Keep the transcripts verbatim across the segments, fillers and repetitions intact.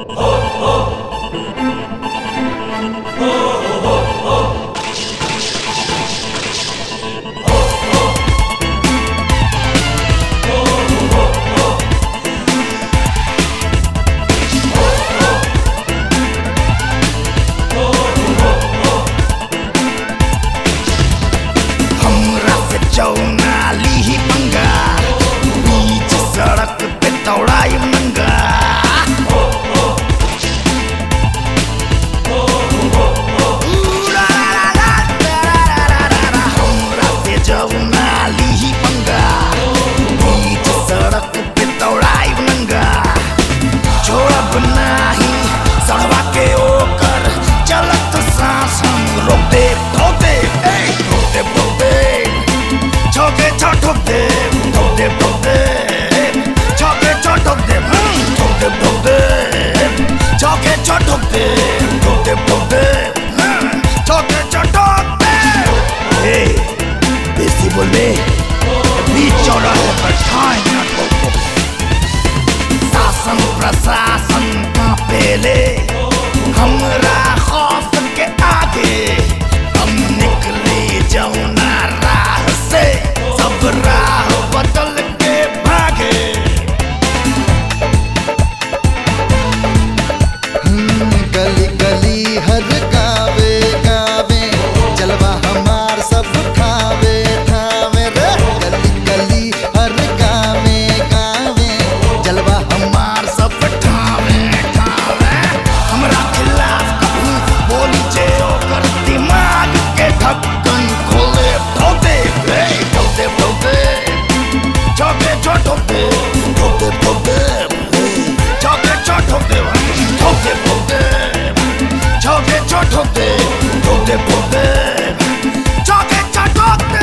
शासन प्रशासन कांपेले हमरा खौफ के आगे हम निकले जौना राह से सब राह बदल के भागे। गली गली हर गावे गावे जलवा हमार सब ठावे ठावे रे। गली गली हर गावे गावे जलवा हमार सब ठावे ठावे। हमरा खिलाफ कहूँ बोली जे ओकर दिमाग के ढक्कन खोले ठोके ठोके ठोके ठोके ठोके ठोके ठोके ठोके ठोके ठोके ठोके ठोके ठोके ठोके ठोके ठोके ठोके।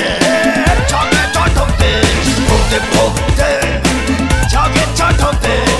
Talk it, talk it.